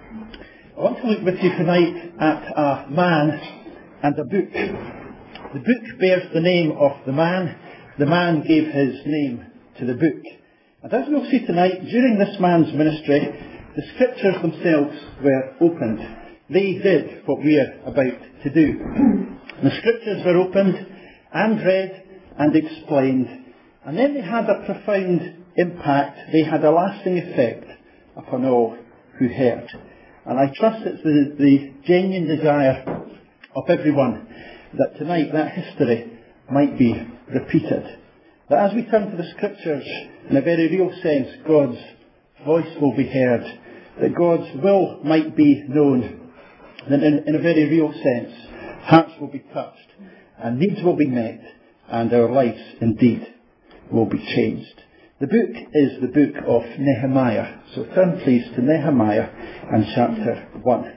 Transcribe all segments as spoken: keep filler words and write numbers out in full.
I want to look with you tonight at a man and a book. The book bears the name of the man. The man gave his name to the book. And as we'll see tonight, during this man's ministry, the scriptures themselves were opened. They did what we are about to do. The scriptures were opened and read and explained, and then they had a profound impact. They had a lasting effect upon all who heard. And I trust it's the, the genuine desire of everyone that tonight that history might be repeated. That as we turn to the scriptures, in a very real sense, God's voice will be heard. That God's will might be known. That in, in a very real sense, hearts will be touched, and needs will be met, and our lives indeed will be changed. The book is the book of Nehemiah. So turn please to Nehemiah and chapter one.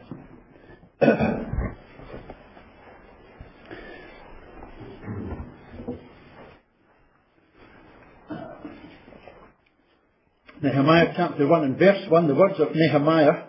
Nehemiah chapter one and verse one, the words of Nehemiah,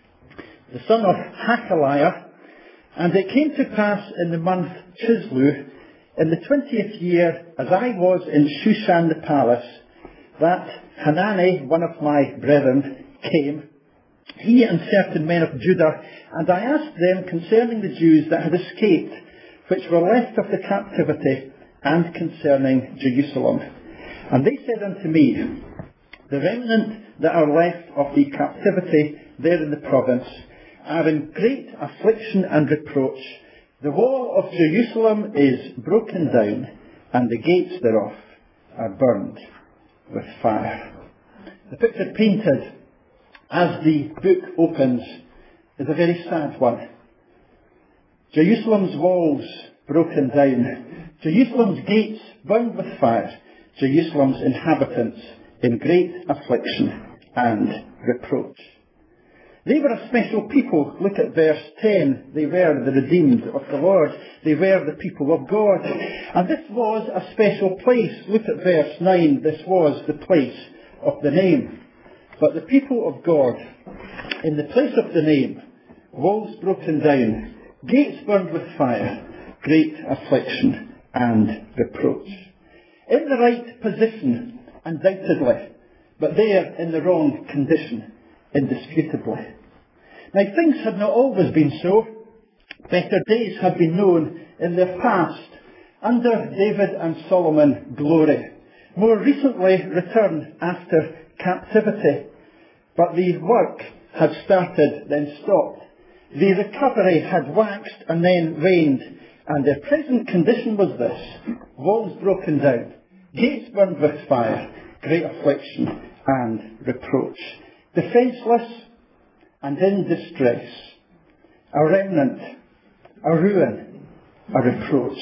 the son of Hachaliah. And it came to pass in the month Chislew, in the twentieth year, as I was in Shushan the palace, that Hanani, one of my brethren, came, he and certain men of Judah, and I asked them concerning the Jews that had escaped, which were left of the captivity, and concerning Jerusalem. And they said unto me, the remnant that are left of the captivity there in the province are in great affliction and reproach. The wall of Jerusalem is broken down, and the gates thereof are burned with fire. The picture painted as the book opens is a very sad one. Jerusalem's walls broken down. Jerusalem's gates burned with fire. Jerusalem's inhabitants in great affliction and reproach. They were a special people. Look at verse ten. They were the redeemed of the Lord. They were the people of God. And this was a special place. Look at verse nine. This was the place of the name. But the people of God, in the place of the name, walls broken down, gates burned with fire, great affliction and reproach. In the right position, undoubtedly, but there in the wrong condition, indisputably. Now, things had not always been so. Better days have been known in their past, under David and Solomon glory. More recently returned after captivity. But the work had started, then stopped. The recovery had waxed and then waned. And their present condition was this: walls broken down, gates burned with fire, great affliction and reproach. Defenceless and in distress, a remnant, a ruin, a reproach.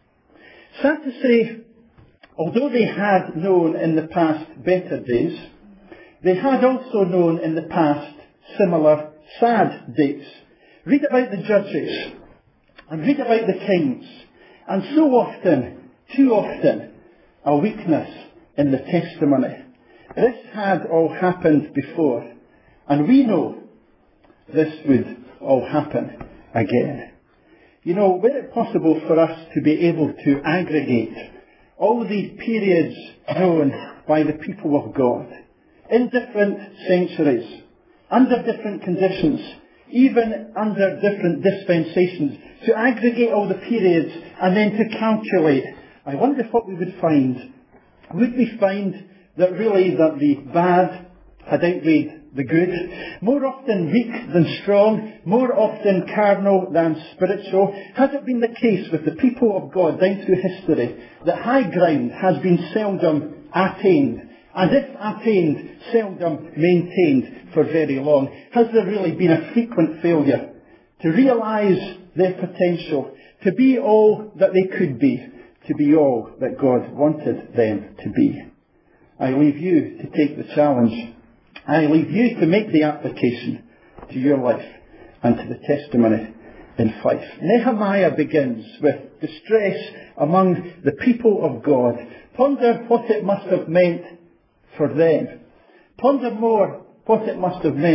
Sad to say, although they had known in the past better days, they had also known in the past similar sad days. Read about the judges and read about the kings, and so often, too often, a weakness in the testimony. This had all happened before, and we know this would all happen again. You know, were it possible for us to be able to aggregate all these periods known by the people of God, in different centuries, under different conditions, even under different dispensations, to aggregate all the periods and then to calculate, I wonder what we would find. Would we find that really that the bad had outweighed the good, more often weak than strong, more often carnal than spiritual? Has it been the case with the people of God down through history that high ground has been seldom attained, and if attained, seldom maintained for very long? Has there really been a frequent failure to realise their potential, to be all that they could be, to be all that God wanted them to be? I leave you to take the challenge. I leave you to make the application to your life and to the testimony in Fife. Nehemiah begins with distress among the people of God. Ponder what it must have meant for them. Ponder more what it must have meant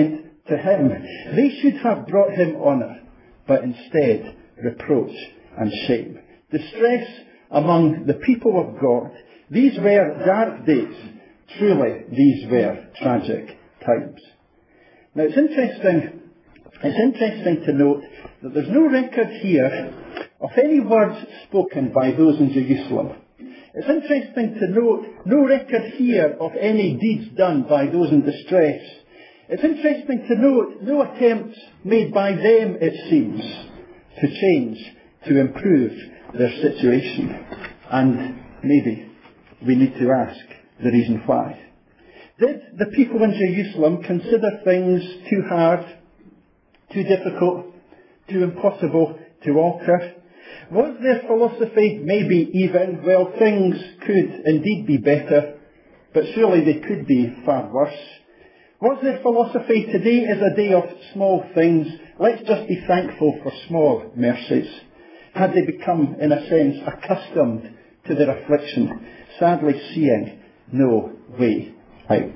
to him. They should have brought him honour, but instead reproach and shame. Distress among the people of God. These were dark days. Truly, these were tragic times. Now it's interesting, it's interesting to note that there's no record here of any words spoken by those in Jerusalem. It's interesting to note no record here of any deeds done by those in distress. It's interesting to note no attempts made by them, it seems, to change, to improve their situation. And maybe we need to ask the reason why. Did the people in Jerusalem consider things too hard, too difficult, too impossible to alter? Was their philosophy maybe even, well, things could indeed be better, but surely they could be far worse? Was their philosophy, today is a day of small things, let's just be thankful for small mercies? Had they become, in a sense, accustomed to their affliction, sadly seeing no way out?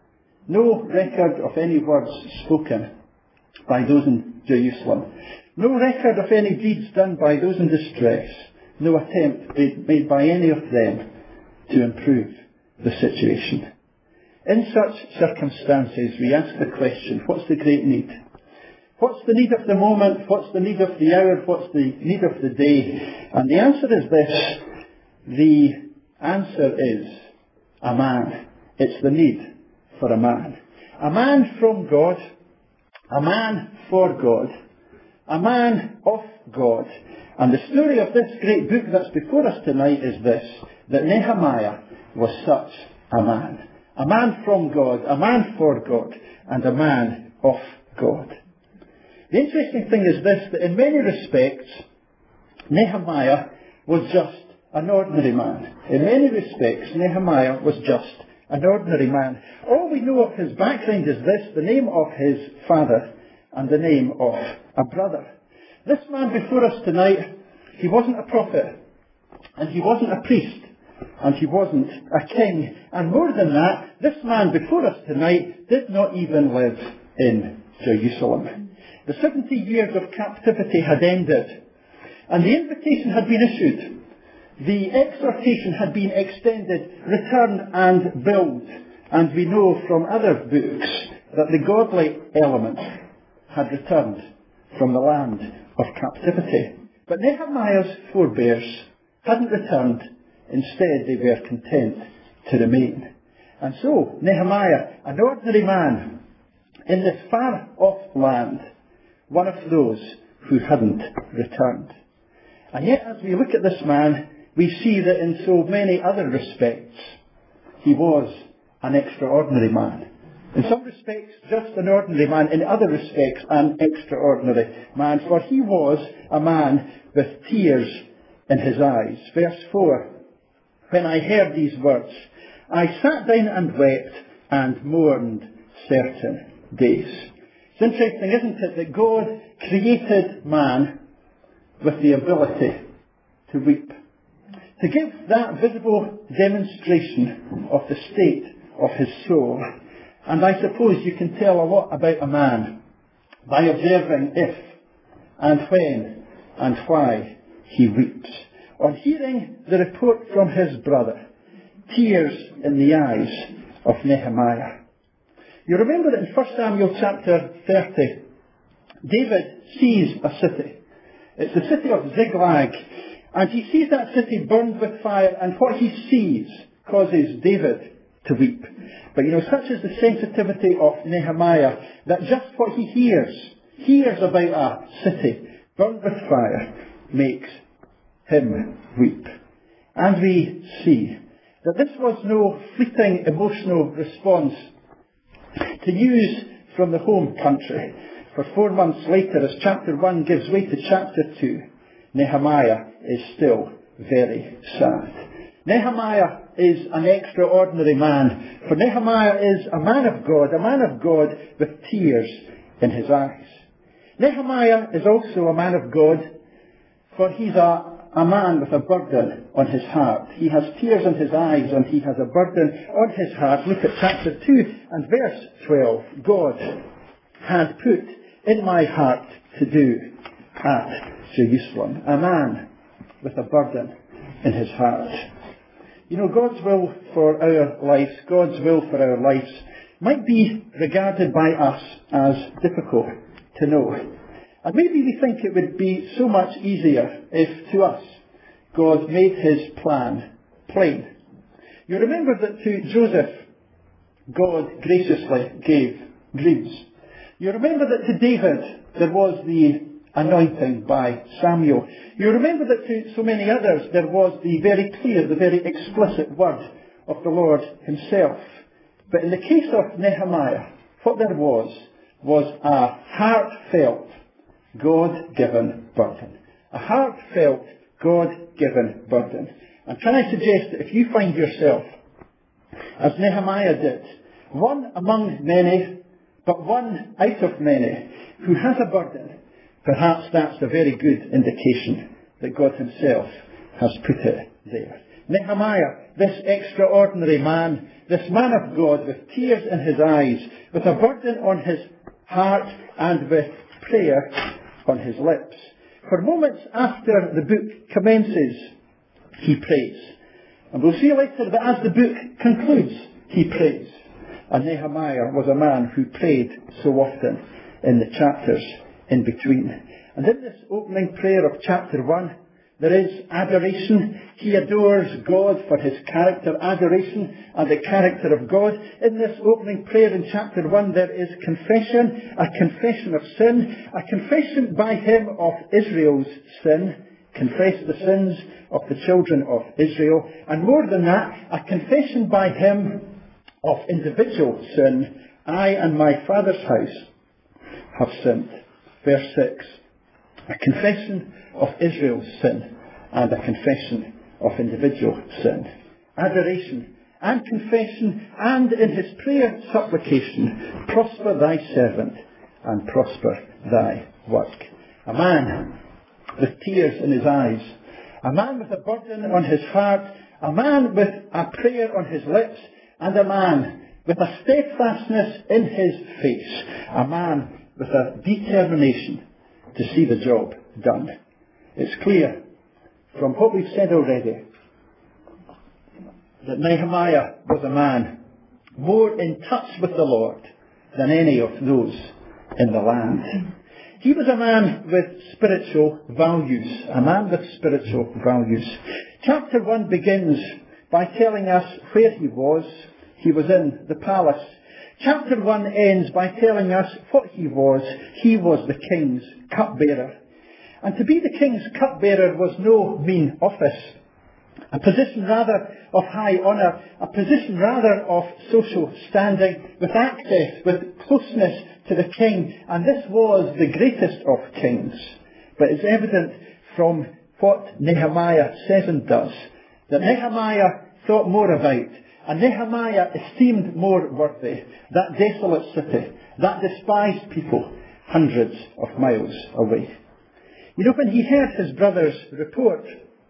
No record of any words spoken by those in Jerusalem. No record of any deeds done by those in distress. No attempt made by any of them to improve the situation. In such circumstances, we ask the question, what's the great need? What's the need of the moment? What's the need of the hour? What's the need of the day? And the answer is this. The answer is a man. It's the need for a man. A man from God. A man for God. A man of God. And the story of this great book that's before us tonight is this, that Nehemiah was such a man. A man from God, a man for God, and a man of God. The interesting thing is this, that in many respects, Nehemiah was just an ordinary man. In many respects, Nehemiah was just an ordinary man. All we know of his background is this, the name of his father and the name of a brother. This man before us tonight, he wasn't a prophet, and he wasn't a priest, and he wasn't a king. And more than that, this man before us tonight did not even live in Jerusalem. The seventy years of captivity had ended, and the invitation had been issued. The exhortation had been extended, return and build. And we know from other books that the godly element had returned from the land of captivity. But Nehemiah's forebears hadn't returned. Instead, they were content to remain. And so, Nehemiah, an ordinary man in this far-off land, one of those who hadn't returned. And yet, as we look at this man, we see that in so many other respects, he was an extraordinary man. In some respects, just an ordinary man. In other respects, an extraordinary man. For he was a man with tears in his eyes. Verse four. When I heard these words, I sat down and wept and mourned certain days. It's interesting, isn't it, that God created man with the ability to weep. To give that visible demonstration of the state of his soul. And I suppose you can tell a lot about a man by observing if and when and why he weeps. On hearing the report from his brother, tears in the eyes of Nehemiah. You remember that in First Samuel chapter thirty, David sees a city. It's the city of Ziklag. And he sees that city burned with fire, and what he sees causes David to weep. But you know, such is the sensitivity of Nehemiah, that just what he hears, hears about a city burned with fire, makes him weep. And we see that this was no fleeting emotional response to news from the home country. For four months later, as chapter one gives way to chapter two, Nehemiah is still very sad. Nehemiah is an extraordinary man. For Nehemiah is a man of God, a man of God with tears in his eyes. Nehemiah is also a man of God, for he's a, a man with a burden on his heart. He has tears in his eyes and he has a burden on his heart. Look at chapter two and verse twelve. God had put in my heart to do at Jerusalem. A man with a burden in his heart. You know, God's will for our lives, God's will for our lives, might be regarded by us as difficult to know. And maybe we think it would be so much easier if, to us, God made his plan plain. You remember that to Joseph, God graciously gave dreams. You remember that to David, there was the anointing by Samuel. You remember that to so many others, there was the very clear, the very explicit word of the Lord himself. But in the case of Nehemiah, what there was, was a heartfelt, God-given burden. A heartfelt, God-given burden. And can I suggest that if you find yourself, as Nehemiah did, one among many, but one out of many, who has a burden, perhaps that's a very good indication that God himself has put it there. Nehemiah, this extraordinary man, this man of God with tears in his eyes, with a burden on his heart and with prayer on his lips. For moments after the book commences, he prays. And we'll see later that as the book concludes, he prays. And Nehemiah was a man who prayed so often in the chapters in between. And in this opening prayer of chapter one, there is adoration. He adores God for his character, adoration and the character of God. In this opening prayer in chapter one, there is confession, a confession of sin, a confession by him of Israel's sin, confess the sins of the children of Israel, and more than that, a confession by him of individual sin. I and my Father's house have sinned. Verse six. A confession of Israel's sin and a confession of individual sin. Adoration and confession, and in his prayer supplication, prosper thy servant and prosper thy work. A man with tears in his eyes, a man with a burden on his heart, a man with a prayer on his lips, and a man with a steadfastness in his face, a man with a determination to see the job done. It's clear from what we've said already that Nehemiah was a man more in touch with the Lord than any of those in the land. He was a man with spiritual values, a man with spiritual values. Chapter one begins by telling us where he was. He was in the palace. Chapter one ends by telling us what he was. He was the king's cupbearer. And to be the king's cupbearer was no mean office. A position rather of high honour, a position rather of social standing, with access, with closeness to the king. And this was the greatest of kings. But it's evident from what Nehemiah says and does, that Nehemiah thought more about, and Nehemiah esteemed more worthy, that desolate city, that despised people, hundreds of miles away. You know, when he heard his brother's report,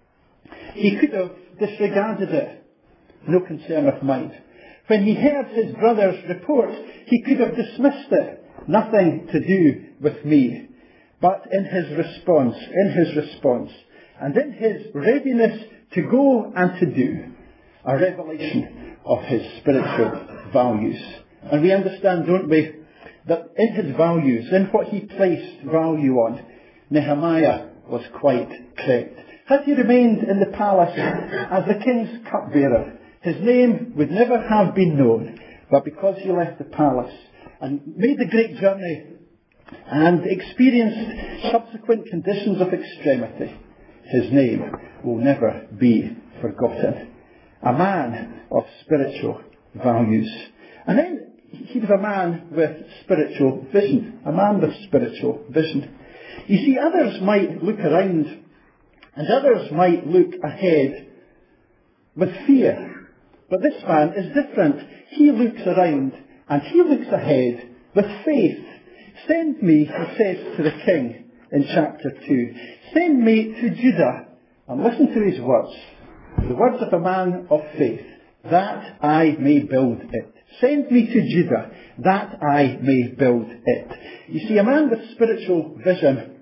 he could have disregarded it. No concern of mine. When he heard his brother's report, he could have dismissed it. Nothing to do with me. But in his response, in his response, and in his readiness to go and to do, a revelation of his spiritual values. And we understand, don't we, that in his values, in what he placed value on, Nehemiah was quite correct. Had he remained in the palace as the king's cupbearer, his name would never have been known. But because he left the palace and made the great journey and experienced subsequent conditions of extremity, his name will never be forgotten. A man of spiritual values. And then he was a man with spiritual vision. A man with spiritual vision. You see, others might look around and others might look ahead with fear. But this man is different. He looks around and he looks ahead with faith. Send me, he says to the king in chapter two, send me to Judah, and listen to his words. The words of a man of faith, that I may build it. Send me to Judah, that I may build it. You see, a man with spiritual vision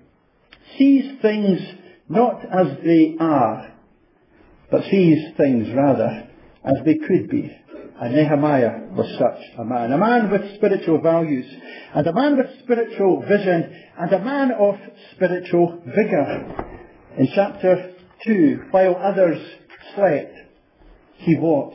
sees things not as they are, but sees things rather as they could be. And Nehemiah was such a man. A man with spiritual values, and a man with spiritual vision, and a man of spiritual vigour. In chapter two, while others slept, he watched.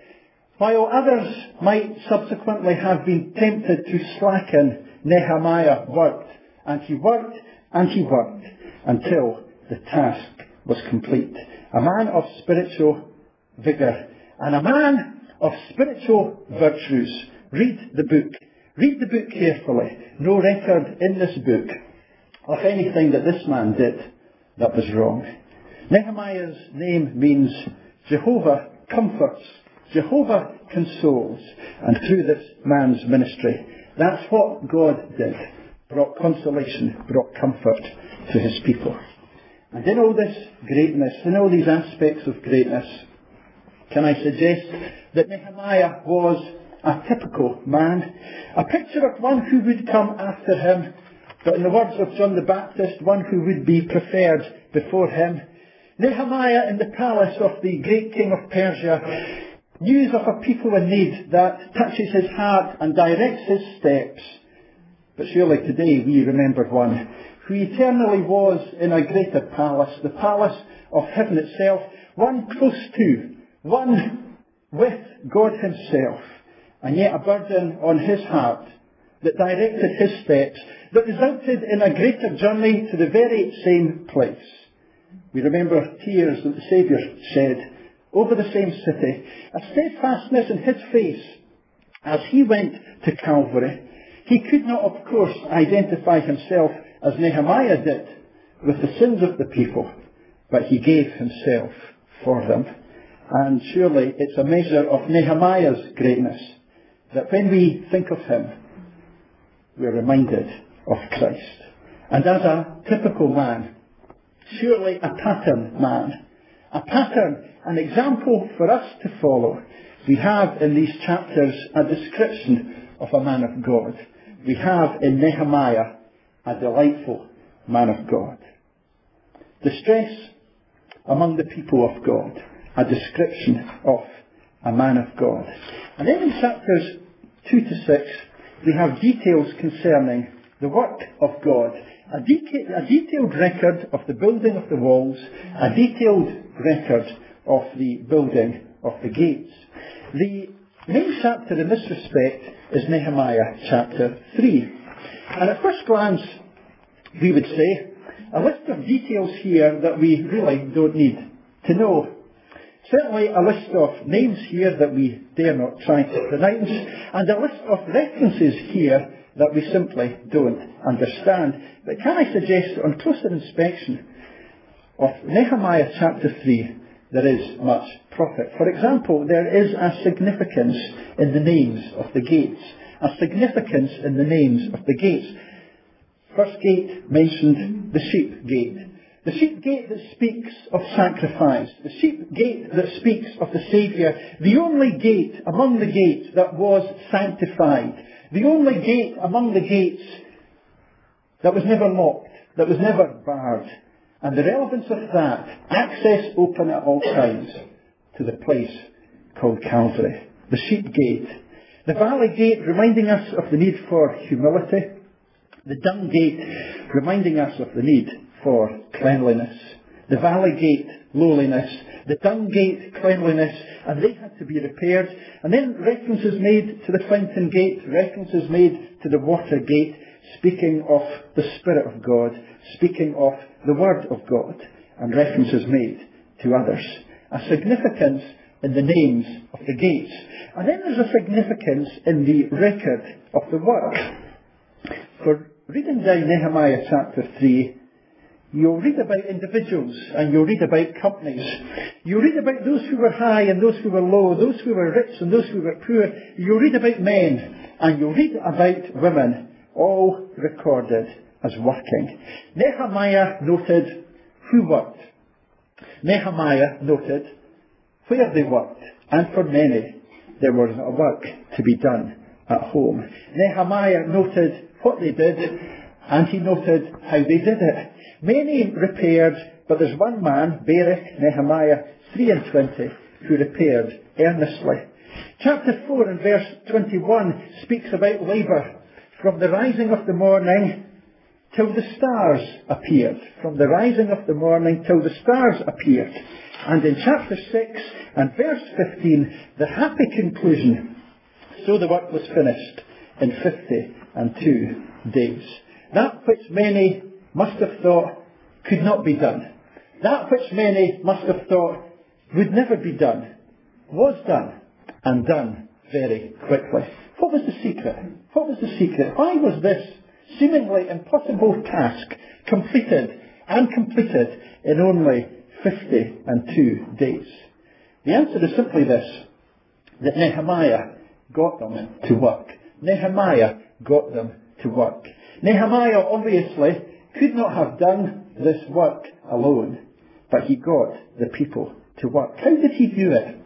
While others might subsequently have been tempted to slacken, Nehemiah worked, and he worked, and he worked, until the task was complete. A man of spiritual vigour, and a man of spiritual virtues. Read the book. Read the book carefully. No record in this book of anything that this man did that was wrong. Nehemiah's name means Jehovah comforts. Jehovah consoles. And through this man's ministry, that's what God did. Brought consolation, brought comfort to his people. And in all this greatness, in all these aspects of greatness, can I suggest that Nehemiah was a typical man, a picture of one who would come after him, but in the words of John the Baptist, one who would be preferred before him. Nehemiah in the palace of the great king of Persia, news of a people in need that touches his heart and directs his steps. But surely today we remember one who eternally was in a greater palace, the palace of heaven itself, one close to, one with God himself, and yet a burden on his heart that directed his steps, that resulted in a greater journey to the very same place. We remember tears that the Saviour shed over the same city, a steadfastness in his face as he went to Calvary. He could not, of course, identify himself as Nehemiah did with the sins of the people, but he gave himself for them. And surely it's a measure of Nehemiah's greatness that when we think of him, we're reminded of Christ. And as a typical man, surely a pattern man, a pattern, an example for us to follow, we have in these chapters a description of a man of God. We have in Nehemiah a delightful man of God. Distress among the people of God, a description of a man of God. And then in chapters two to six, we have details concerning the work of God. A, deta- a detailed record of the building of the walls, a detailed record of the building of the gates. The main chapter in this respect is Nehemiah chapter three. And at first glance, we would say, a list of details here that we really don't need to know. Certainly a list of names here that we dare not try to pronounce, and a list of references here that we simply don't understand. But can I suggest, on closer inspection of Nehemiah chapter three, there is much profit. For example, there is a significance in the names of the gates. A significance in the names of the gates. First gate mentioned the sheep gate. The sheep gate that speaks of sacrifice. The sheep gate that speaks of the Saviour. The only gate among the gates that was sanctified. The only gate among the gates that was never locked, that was never barred. And the relevance of that, access open at all times to the place called Calvary. The sheep gate. The valley gate reminding us of the need for humility. The dung gate reminding us of the need for cleanliness. The valley gate, lowliness. The dung gate, cleanliness. And they had to be repaired. And then references made to the fountain gate. References made to the water gate. Speaking of the Spirit of God. Speaking of the Word of God. And references made to others. A significance in the names of the gates. And then there's a significance in the record of the work. For reading down Nehemiah chapter three, you'll read about individuals and you'll read about companies. You'll read about those who were high and those who were low, those who were rich and those who were poor. You'll read about men and you'll read about women, all recorded as working. Nehemiah noted who worked. Nehemiah noted where they worked, and for many there was a work to be done at home. Nehemiah noted what they did, and he noted how they did it. Many repaired, but there's one man, Baruch, Nehemiah three and twenty, who repaired earnestly. Chapter four and verse twenty-one speaks about labour. From the rising of the morning till the stars appeared. From the rising of the morning till the stars appeared. And in chapter six and verse fifteen, the happy conclusion, so the work was finished in fifty and two days. That which many must have thought could not be done, that which many must have thought would never be done, was done, and done very quickly. What was the secret? What was the secret? Why was this seemingly impossible task completed and completed in only fifty and two days? The answer is simply this, that Nehemiah got them to work. Nehemiah got them to work. Nehemiah obviously could not have done this work alone, but he got the people to work. How did he do it?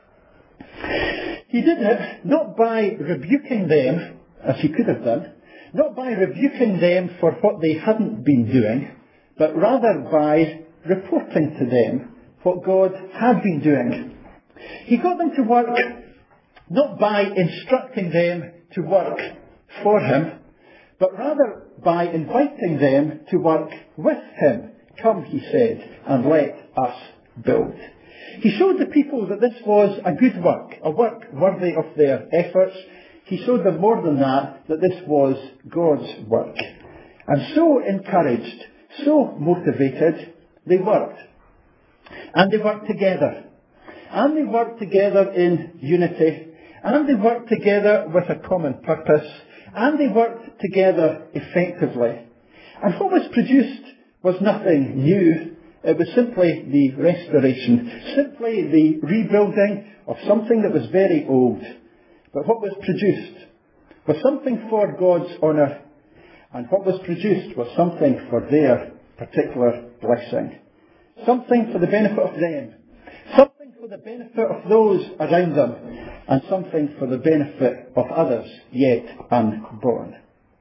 He did it not by rebuking them, as he could have done, not by rebuking them for what they hadn't been doing, but rather by reporting to them what God had been doing. He got them to work not by instructing them to work for him, but rather by inviting them to work with him. Come, he said, and let us build. He showed the people that this was a good work, a work worthy of their efforts. He showed them more than that, that this was God's work. And so encouraged, so motivated, they worked. And they worked together. And they worked together in unity. And they worked together with a common purpose. And they worked together effectively. And what was produced was nothing new. It was simply the restoration, simply the rebuilding of something that was very old. But what was produced was something for God's honour, and what was produced was something for their particular blessing. Something for the benefit of them, something for the benefit of those around them, and something for the benefit of others yet unborn.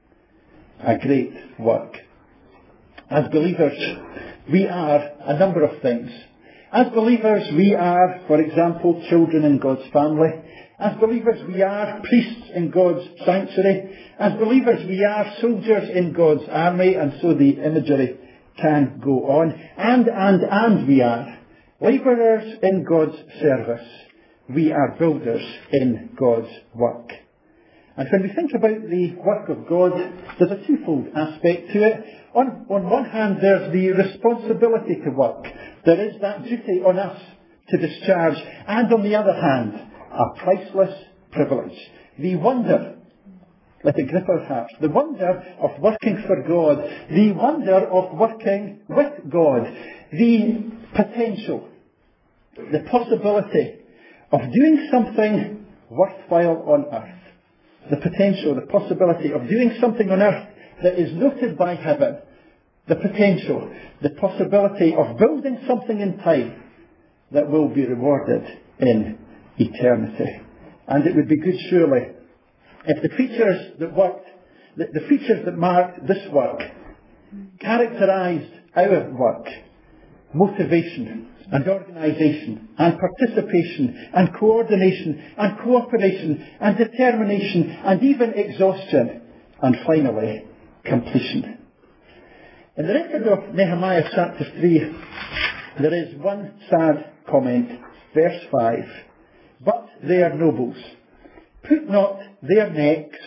A great work. As believers, we are a number of things. As believers, we are, for example, children in God's family. As believers, we are priests in God's sanctuary. As believers, we are soldiers in God's army, and so the imagery can go on. And, and, and we are labourers in God's service. We are builders in God's work. And when we think about the work of God, there's a twofold aspect to it. On, on one hand, there's the responsibility to work. There is that duty on us to discharge. And on the other hand, a priceless privilege. The wonder, let it grip our hearts, the wonder of working for God, the wonder of working with God, the potential, the possibility of doing something worthwhile on earth. The potential, the possibility of doing something on earth that is noted by heaven. The potential, the possibility of building something in time that will be rewarded in eternity. And it would be good, surely, if the features that worked, the, the features that marked this work, characterised our work, motivation and organisation and participation and coordination and cooperation and determination and even exhaustion and finally completion. In the record of Nehemiah chapter three, there is one sad comment, verse five. But their nobles put not their necks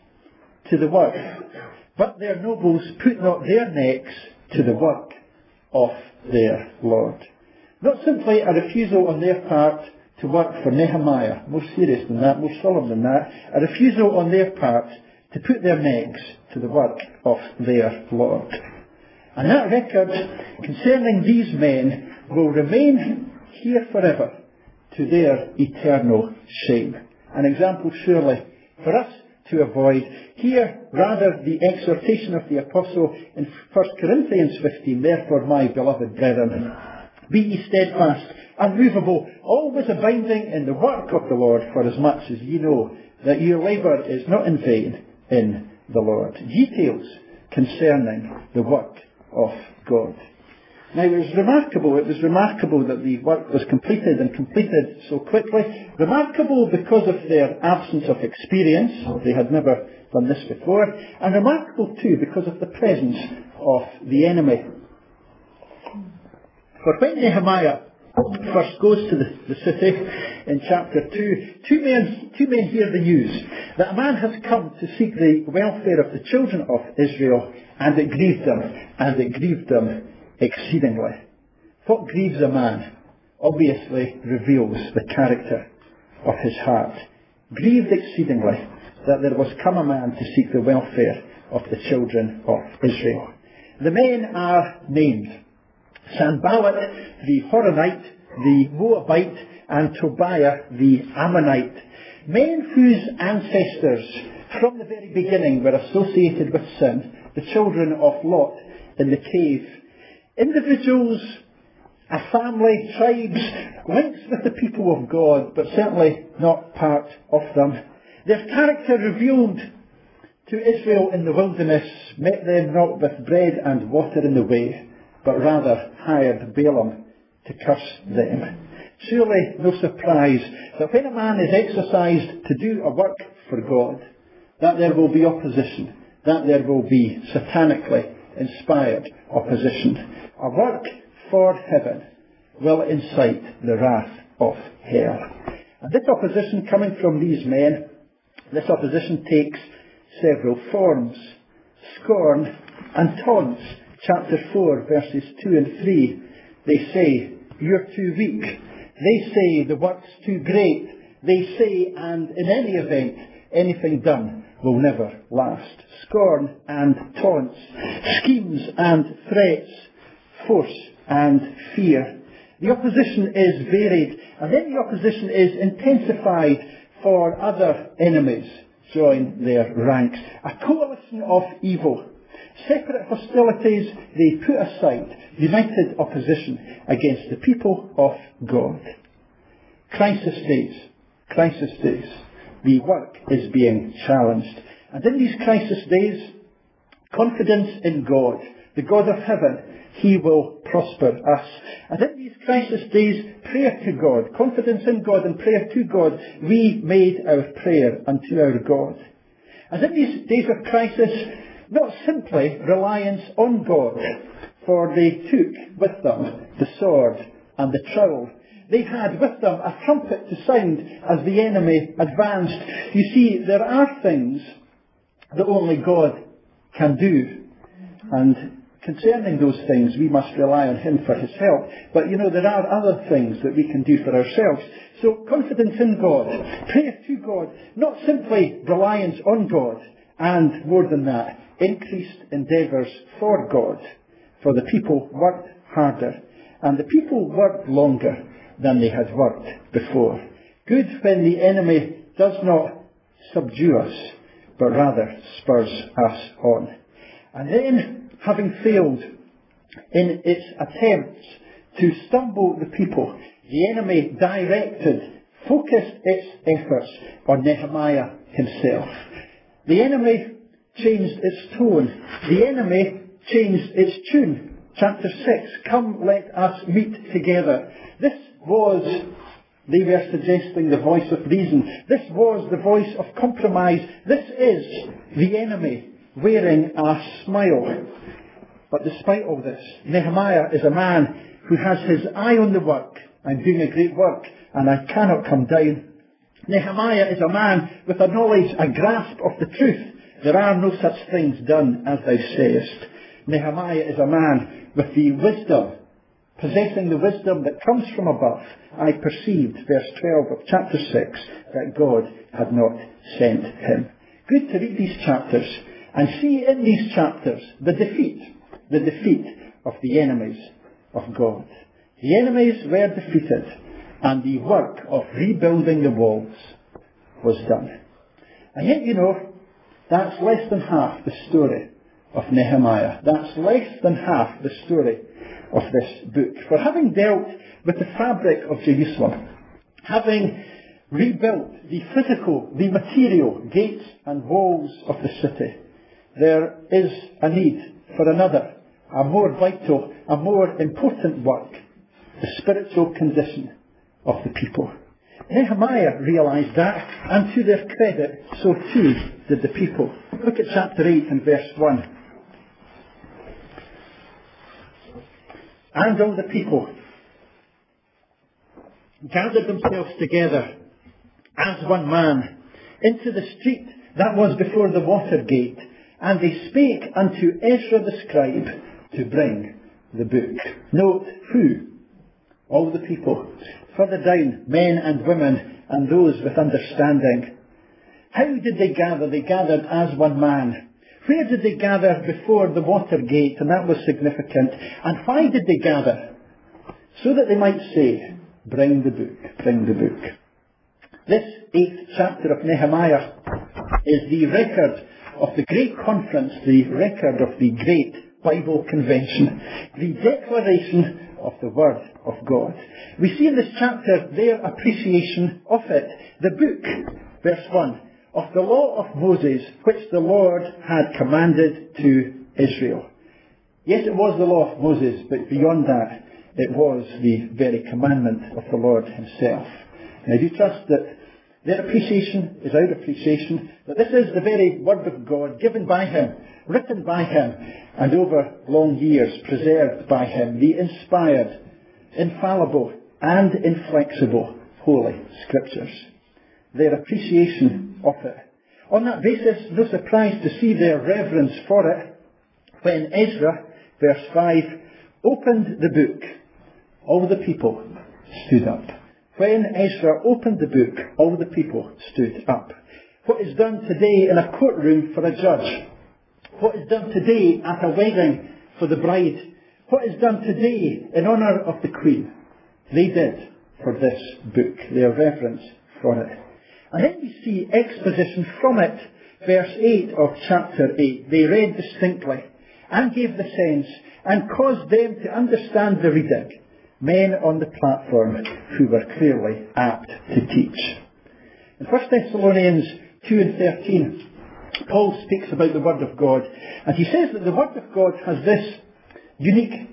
to the work. But their nobles put not their necks to the work of their Lord. Not simply a refusal on their part to work for Nehemiah, more serious than that, more solemn than that, a refusal on their part to put their necks to the work of their Lord. And that record concerning these men will remain here forever to their eternal shame. An example surely for us to avoid. Here, rather, the exhortation of the Apostle in First Corinthians fifteen, therefore, my beloved brethren, Be ye steadfast, unmovable, always abounding in the work of the Lord, for as much as ye know that your labour is not in vain in the Lord. Details concerning the work of God. Now, it was remarkable, it was remarkable that the work was completed and completed so quickly. Remarkable because of their absence of experience. They had never done this before. And remarkable too because of the presence of the enemy. For when Nehemiah first goes to the, the city in chapter two, two men, two men hear the news that a man has come to seek the welfare of the children of Israel, and it grieved them, and it grieved them exceedingly. What grieves a man obviously reveals the character of his heart. Grieved exceedingly that there was come a man to seek the welfare of the children of Israel. The men are named Sanballat the Horonite, the Moabite, and Tobiah the Ammonite. Men whose ancestors from the very beginning were associated with sin, the children of Lot in the cave. Individuals, a family, tribes, links with the people of God, but certainly not part of them. Their character revealed to Israel in the wilderness met them not with bread and water in the way, but rather hired Balaam to curse them. Surely no surprise that when a man is exercised to do a work for God, that there will be opposition, that there will be satanically inspired opposition. A work for heaven will incite the wrath of hell. And this opposition coming from these men, this opposition takes several forms. Scorn and taunts. Chapter four, verses two and three. They say, you're too weak. They say, the work's too great. They say, and in any event, anything done will never last. Scorn and taunts. Schemes and threats. Force and fear. The opposition is varied, and then the opposition is intensified for other enemies join their ranks. A coalition of evil. Separate hostilities they put aside. United opposition against the people of God. Crisis days. Crisis days. The work is being challenged. And in these crisis days, confidence in God, the God of heaven, He will prosper us. And in these crisis days, prayer to God, confidence in God and prayer to God, we made our prayer unto our God. And in these days of crisis, not simply reliance on God, for they took with them the sword and the trowel. They had with them a trumpet to sound as the enemy advanced. You see, there are things that only God can do. And concerning those things, we must rely on Him for His help. But, you know, there are other things that we can do for ourselves. So, confidence in God, prayer to God, not simply reliance on God, and more than that, increased endeavours for God. For the people worked harder, and the people worked longer than they had worked before. Good when the enemy does not subdue us, but rather spurs us on. And then, having failed in its attempts to stumble the people, the enemy directed, focused its efforts on Nehemiah himself. The enemy changed its tone. The enemy changed its tune. Chapter six, come let us meet together. This was, they were suggesting, the voice of reason. This was the voice of compromise. This is the enemy wearing a smile. But despite all this, Nehemiah is a man who has his eye on the work. I'm doing a great work and I cannot come down. Nehemiah is a man with a knowledge, a grasp of the truth. There are no such things done as thou sayest. Nehemiah is a man with the wisdom, possessing the wisdom that comes from above. I perceived, verse twelve of chapter six, that God had not sent him. Good to read these chapters and see in these chapters the defeat, the defeat of the enemies of God. The enemies were defeated and the work of rebuilding the walls was done. And yet, you know, that's less than half the story of Nehemiah. That's less than half the story of this book. For having dealt with the fabric of Jerusalem, having rebuilt the physical, the material gates and walls of the city, there is a need for another, a more vital, a more important work, the spiritual condition of the people. Nehemiah realised that, and to their credit, so too did the people. Look at chapter eight and verse one. And all the people gathered themselves together as one man into the street that was before the water gate, and they spake unto Ezra the scribe to bring the book. Note who? All the people. Further down, men and women and those with understanding. How did they gather? They gathered as one man. Where did they gather? Before the water gate, and that was significant. And why did they gather? So that they might say, bring the book, bring the book. This eighth chapter of Nehemiah is the record of the great conference, the record of the great Bible convention, the declaration of the Word of God. We see in this chapter their appreciation of it. The book, verse one, of the law of Moses, which the Lord had commanded to Israel. Yes, it was the law of Moses, but beyond that, it was the very commandment of the Lord himself. And I do trust that their appreciation is our appreciation, that this is the very Word of God given by him, written by him, and over long years preserved by him, the inspired, infallible, and inflexible Holy Scriptures. Their appreciation of it. On that basis, no surprise to see their reverence for it when Ezra, verse five, opened the book. All the people stood up. When Ezra opened the book, all the people stood up. What is done today in a courtroom for a judge? What is done today at a wedding for the bride? What is done today in honour of the Queen? They did for this book, their reverence for it. And then we see exposition from it, verse eight of chapter eight. They read distinctly and gave the sense and caused them to understand the reading. Men on the platform who were clearly apt to teach. In First Thessalonians two and thirteen, Paul speaks about the Word of God, and he says that the Word of God has this unique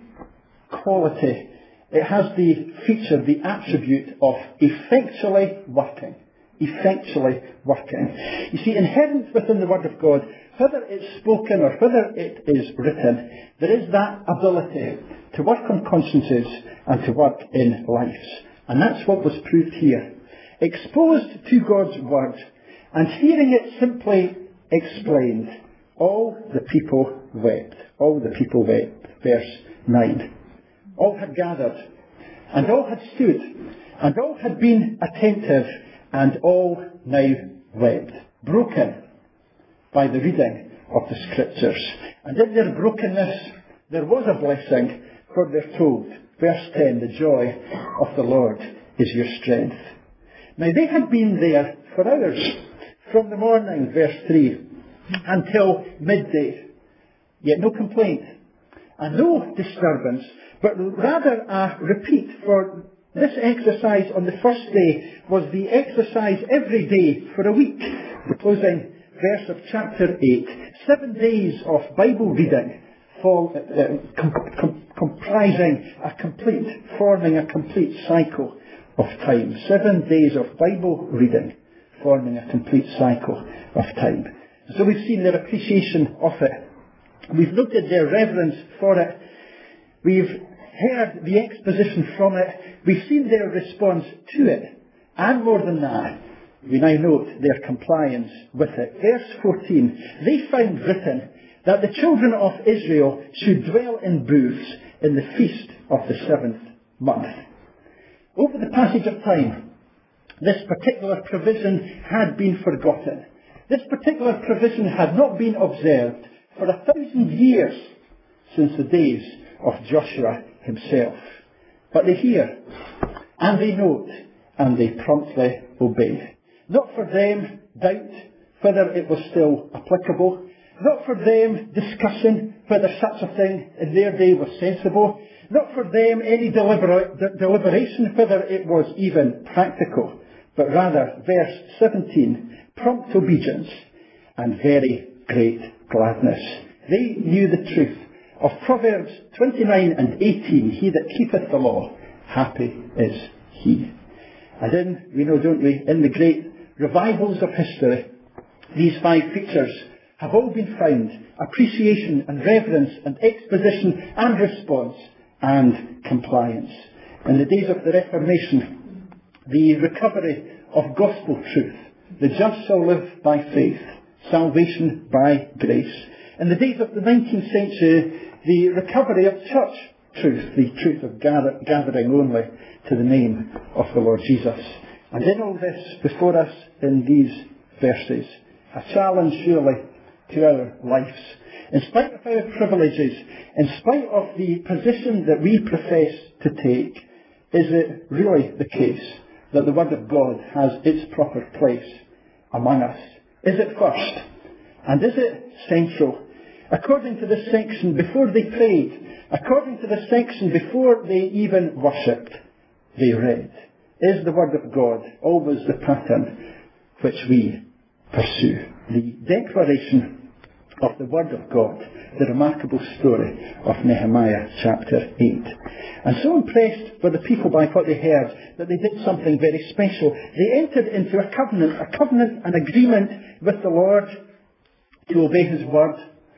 quality. It has the feature, the attribute of effectually working. Effectually working. You see, inherent within the Word of God, whether it's spoken or whether it is written, there is that ability to work on consciences and to work in lives. And that's what was proved here. Exposed to God's Word and hearing it simply explained, all the people wept. All the people wept. Verse nine. All had gathered, and all had stood, and all had been attentive, and all now wept, broken by the reading of the Scriptures. And in their brokenness, there was a blessing, for they're told, verse ten, the joy of the Lord is your strength. Now they had been there for hours, from the morning, verse three, until midday. Yet no complaint, and no disturbance, but rather a repeat, for this exercise on the first day was the exercise every day for a week. The closing verse of chapter eight. Seven days of Bible reading, fall, uh, com- com- comprising a complete, forming a complete cycle of time. Seven days of Bible reading, forming a complete cycle of time. So we've seen their appreciation of it. We've looked at their reverence for it. We've heard the exposition from it. We've seen their response to it. And more than that, we now note their compliance with it. Verse fourteen, they found written that the children of Israel should dwell in booths in the feast of the seventh month. Over the passage of time, this particular provision had been forgotten. This particular provision had not been observed for a thousand years since the days of Joshua himself. But they hear, and they note, and they promptly obey. Not for them doubt whether it was still applicable, Not for them discussing whether such a thing in their day was sensible. Not for them any delibera- de- deliberation whether it was even practical. But rather, verse seventeen, prompt obedience and very great gladness. They knew the truth of Proverbs twenty-nine and eighteen, he that keepeth the law, happy is he. And in, we know, don't we, in the great revivals of history, these five features have all been found: appreciation and reverence and exposition and response and compliance. In the days of the Reformation, the recovery of gospel truth, the just shall live by faith, salvation by grace. In the days of the nineteenth century, the recovery of church truth, the truth of gather, gathering only to the name of the Lord Jesus. And in all this before us in these verses, a challenge surely to our lives. In spite of our privileges, in spite of the position that we profess to take, is it really the case that the Word of God has its proper place among us? Is it first? And is it central? According to this section, before they prayed, according to this section, before they even worshipped, they read. Is the Word of God always the pattern which we pursue? The declaration of the Word of God, the remarkable story of Nehemiah chapter eight. And so impressed were the people by what they heard that they did something very special. They entered into a covenant, a covenant, an agreement with the Lord to obey His Word,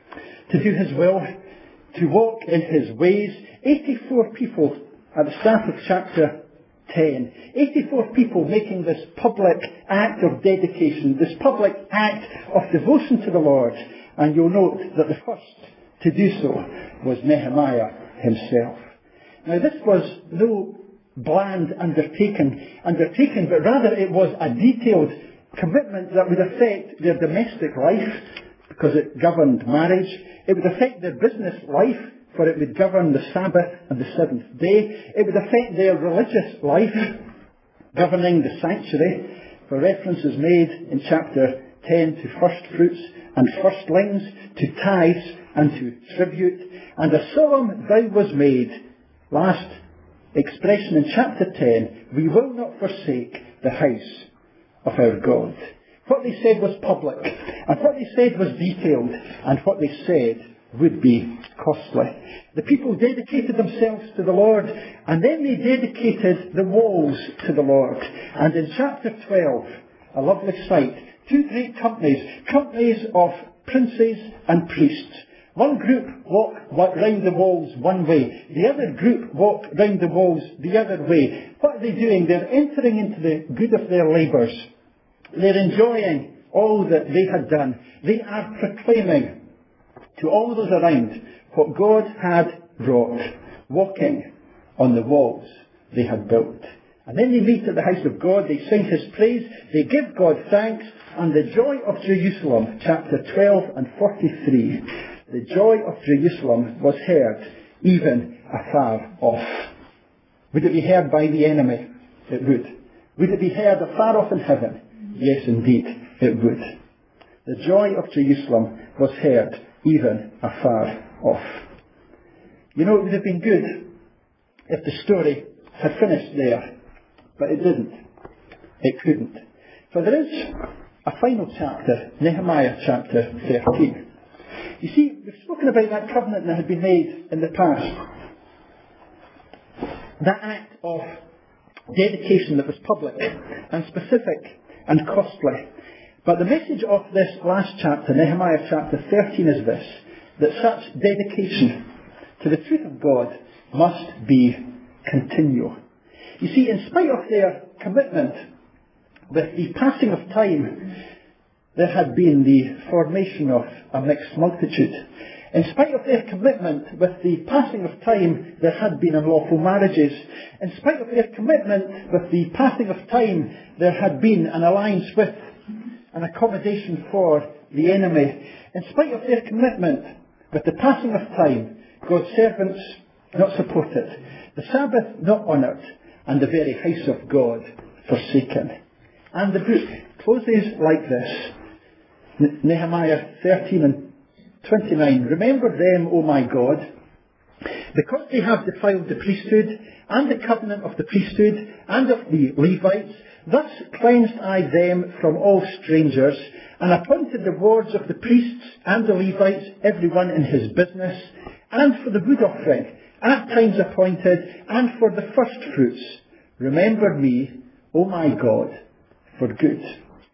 to do His will, to walk in His ways. eighty-four people at the start of chapter ten. eighty-four people making this public act of dedication, this public act of devotion to the Lord. And you'll note that the first to do so was Nehemiah himself. Now this was no bland undertaking, undertaking, but rather it was a detailed commitment that would affect their domestic life, because it governed marriage. It would affect their business life, for it would govern the Sabbath and the seventh day. It would affect their religious life, governing the sanctuary, for reference is made in chapter ten to first fruits and firstlings, to tithes and to tribute. And a solemn vow was made, last expression in chapter ten, we will not forsake the house of our God. What they said was public, and what they said was detailed, and what they said would be costly. The people dedicated themselves to the Lord, and then they dedicated the walls to the Lord. And in chapter twelve, a lovely sight, two great companies, companies of princes and priests. One group walk, walk round the walls one way, the other group walk round the walls the other way. What are they doing? They're entering into the good of their labours. They're enjoying all that they had done. They are proclaiming to all those around what God had wrought, walking on the walls they had built. And then they meet at the house of God, they sing His praise, they give God thanks, and the joy of Jerusalem, chapter twelve and forty-three, the joy of Jerusalem was heard even afar off. Would it be heard by the enemy? It would. Would it be heard afar off in heaven? Yes, indeed, it would. The joy of Jerusalem was heard even afar off. You know, it would have been good if the story had finished there, but it didn't. It couldn't. For there is a final chapter, Nehemiah chapter thirteen. You see, we've spoken about that covenant that had been made in the past. That act of dedication that was public and specific and costly. But the message of this last chapter, Nehemiah chapter thirteen, is this: that such dedication to the truth of God must be continual. You see, in spite of their commitment, with the passing of time, there had been the formation of a mixed multitude. In spite of their commitment, with the passing of time, there had been unlawful marriages. In spite of their commitment, with the passing of time, there had been an alliance with, an accommodation for the enemy. In spite of their commitment, with the passing of time, God's servants not supported, the Sabbath not honoured, and the very house of God forsaken. And the book closes like this. Nehemiah thirteen and twenty-nine. Remember them, O my God, because they have defiled the priesthood and the covenant of the priesthood and of the Levites. Thus cleansed I them from all strangers, and appointed the wards of the priests and the Levites, every one in his business, and for the wood offering, at times appointed, and for the first fruits. Remember me, O my God, for good.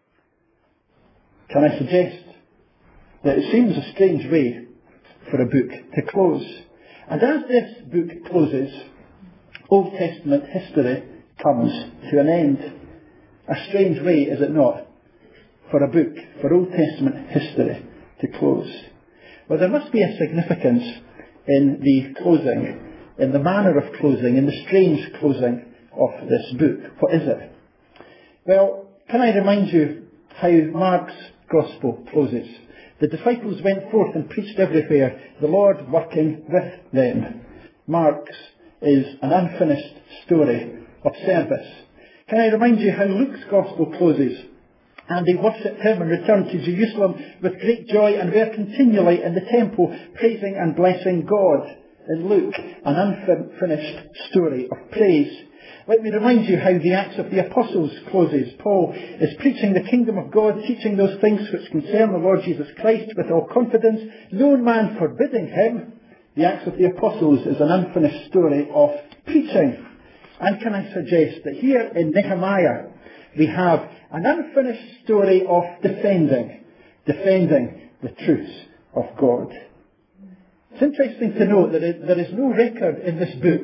Can I suggest that it seems a strange way for a book to close? And as this book closes, Old Testament history comes to an end. A strange way, is it not, for a book, for Old Testament history to close? Well, there must be a significance in the closing, in the manner of closing, in the strange closing of this book. What is it? Well, can I remind you how Mark's Gospel closes? The disciples went forth and preached everywhere, the Lord working with them. Mark's is an unfinished story of service. Can I remind you how Luke's Gospel closes? And they worshipped him and returned to Jerusalem with great joy and were continually in the temple praising and blessing God. In Luke, an unfinished story of praise. Let me remind you how the Acts of the Apostles closes. Paul is preaching the kingdom of God, teaching those things which concern the Lord Jesus Christ with all confidence, no man forbidding him. The Acts of the Apostles is an unfinished story of preaching. And can I suggest that here in Nehemiah we have an unfinished story of defending, defending the truths of God. It's interesting to note that it, there is no record in this book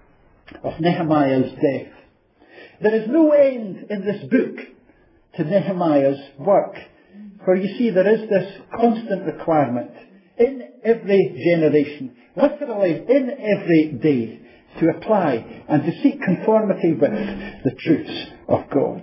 of Nehemiah's death. There is no end in this book to Nehemiah's work. For you see, there is this constant requirement in every generation, literally in every day, to apply and to seek conformity with the truths of God.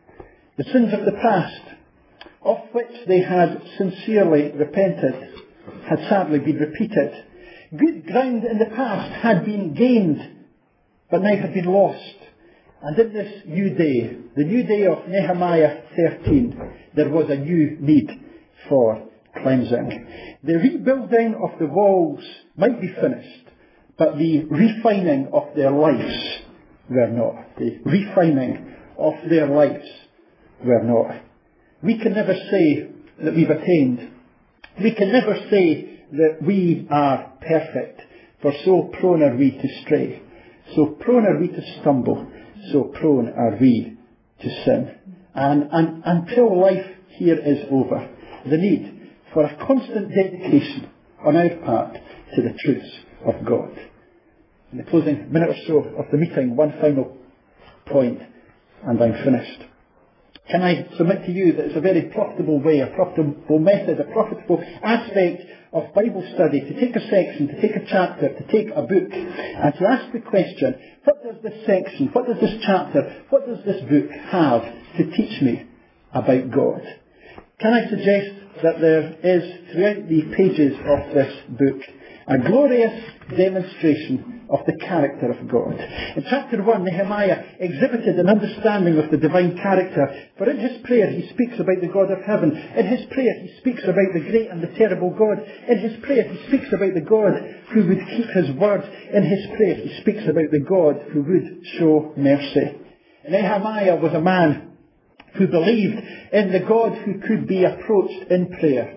The sins of the past, of which they had sincerely repented, had sadly been repeated. Good ground in the past had been gained, but now had been lost. And in this new day, the new day of Nehemiah thirteen, there was a new need for cleansing. The rebuilding of the walls might be finished, but the refining of their lives were not. The refining of their lives were not. We can never say that we've attained. We can never say that we are perfect, for so prone are we to stray. So prone are we to stumble, so prone are we to sin. And, and until life here is over, the need for a constant dedication on our part to the truths of God. In the closing minute or so of the meeting, one final point, and I'm finished. Can I submit to you that it's a very profitable way, a profitable method, a profitable aspect of Bible study to take a section, to take a chapter, to take a book, and to ask the question, what does this section, what does this chapter, what does this book have to teach me about God? Can I suggest that there is, throughout the pages of this book, a glorious demonstration of the character of God. In chapter one, Nehemiah exhibited an understanding of the divine character. For in his prayer he speaks about the God of heaven. In his prayer he speaks about the great and the terrible God. In his prayer he speaks about the God who would keep his word. In his prayer he speaks about the God who would show mercy. Nehemiah was a man who believed in the God who could be approached in prayer,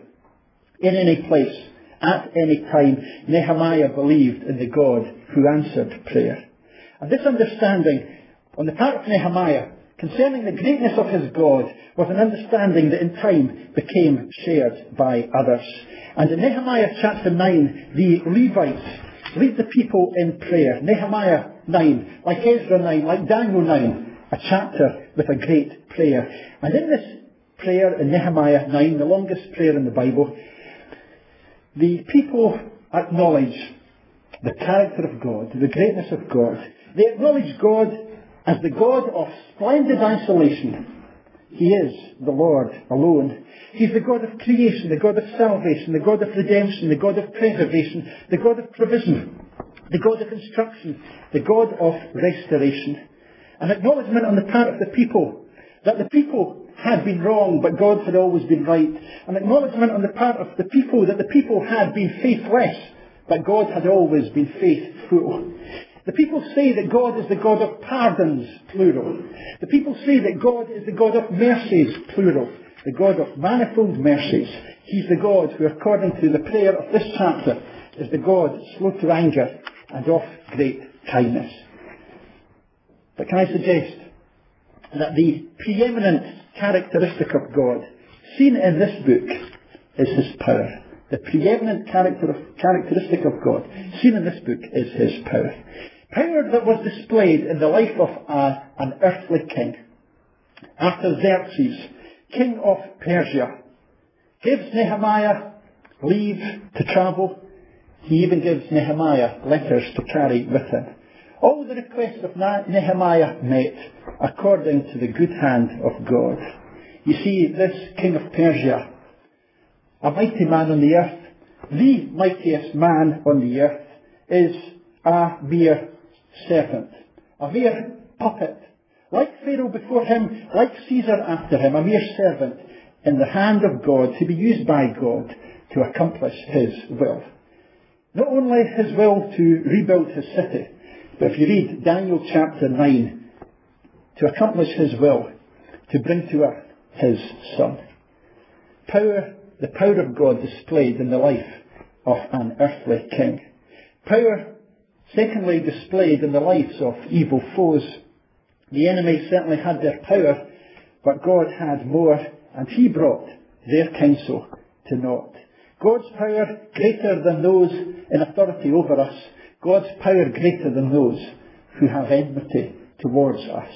in any place, at any time. Nehemiah believed in the God who answered prayer. And this understanding on the part of Nehemiah concerning the greatness of his God was an understanding that in time became shared by others. And in Nehemiah chapter nine, the Levites lead the people in prayer. Nehemiah nine, like Ezra nine, like Daniel nine, a chapter with a great prayer. And in this prayer in Nehemiah nine, the longest prayer in the Bible, the people acknowledge the character of God, the greatness of God. They acknowledge God as the God of splendid isolation. He is the Lord alone. He's the God of creation, the God of salvation, the God of redemption, the God of preservation, the God of provision, the God of instruction, the God of restoration. An acknowledgement on the part of the people that the people had been wrong, but God had always been right. An acknowledgement on the part of the people that the people had been faithless, but God had always been faithful. The people say that God is the God of pardons, plural. The people say that God is the God of mercies, plural. The God of manifold mercies. He's the God who, according to the prayer of this chapter, is the God slow to anger and of great kindness. But can I suggest that the preeminent characteristic of God, seen in this book, is His power. The preeminent character of, characteristic of God, seen in this book, is His power. Power that was displayed in the life of a, an earthly king. Artaxerxes, king of Persia, gives Nehemiah leave to travel. He even gives Nehemiah letters to carry with him. All the requests of Nehemiah met according to the good hand of God. You see, this king of Persia, a mighty man on the earth, the mightiest man on the earth, is a mere servant, a mere puppet. Like Pharaoh before him, like Caesar after him, a mere servant in the hand of God to be used by God to accomplish His will. Not only His will to rebuild His city, but if you read Daniel chapter nine, to accomplish His will, to bring to earth His Son. Power, the power of God displayed in the life of an earthly king. Power, secondly, displayed in the lives of evil foes. The enemy certainly had their power, but God had more, and He brought their counsel to naught. God's power greater than those in authority over us. God's power greater than those who have enmity towards us.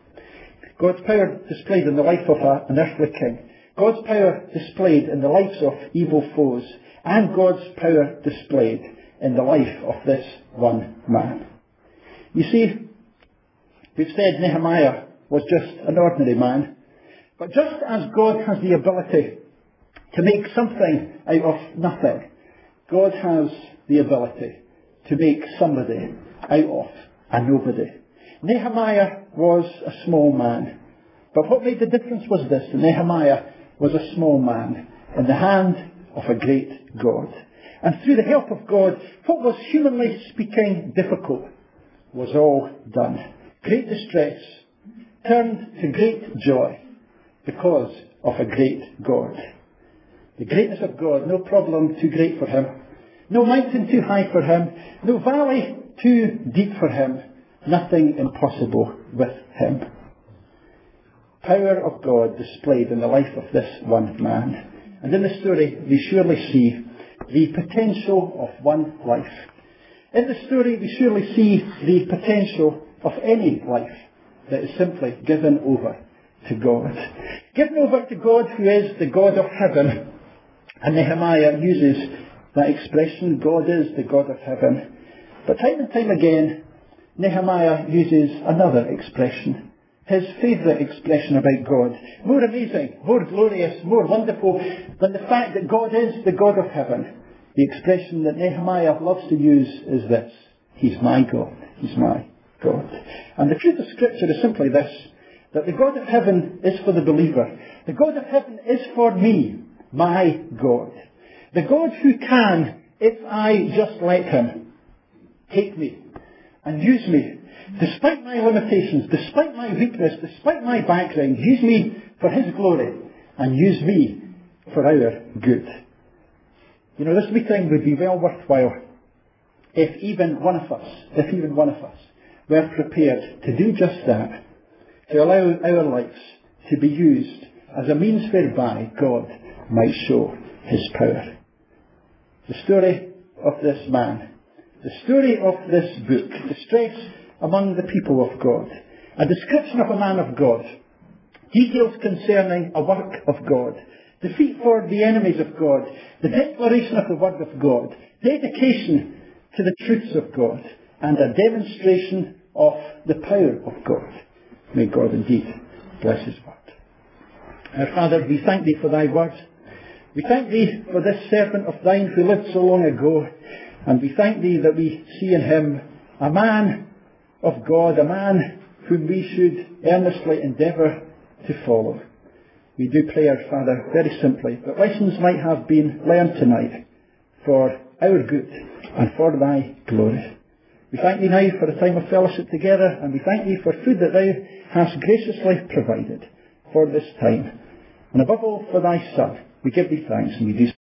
God's power displayed in the life of a, an earthly king. God's power displayed in the lives of evil foes. And God's power displayed in the life of this one man. You see, we've said Nehemiah was just an ordinary man. But just as God has the ability to make something out of nothing, God has the ability to make somebody out of a nobody. Nehemiah was a small man. But what made the difference was this. Nehemiah was a small man in the hand of a great God. And through the help of God, what was humanly speaking difficult was all done. Great distress turned to great joy because of a great God. The greatness of God, no problem too great for Him. No mountain too high for Him. No valley too deep for Him. Nothing impossible with Him. Power of God displayed in the life of this one man. And in the story we surely see the potential of one life. In the story we surely see the potential of any life that is simply given over to God. Given over to God, who is the God of heaven. And Nehemiah uses that expression, God is the God of heaven. But time and time again, Nehemiah uses another expression. His favourite expression about God. More amazing, more glorious, more wonderful than the fact that God is the God of heaven. The expression that Nehemiah loves to use is this. He's my God. He's my God. And the truth of Scripture is simply this. That the God of heaven is for the believer. The God of heaven is for me. My God. The God who can, if I just let Him, take me and use me. Despite my limitations, despite my weakness, despite my background, use me for His glory and use me for our good. You know, this meeting would be well worthwhile if even one of us, if even one of us were prepared to do just that, to allow our lives to be used as a means whereby God might show His power. The story of this man, the story of this book, distress among the people of God, a description of a man of God, details concerning a work of God, defeat for the enemies of God, the declaration of the word of God, dedication to the truths of God, and a demonstration of the power of God. May God indeed bless His word. Our Father, we thank Thee for Thy word. We thank Thee for this servant of Thine who lived so long ago, and we thank Thee that we see in him a man of God, a man whom we should earnestly endeavour to follow. we do pray our Father very simply, that lessons might have been learned tonight for our good and for thy glory. We thank thee now for a time of fellowship together, and we thank thee for food that thou hast graciously provided for this time. And above all, for thy Son, we give thee thanks, and we do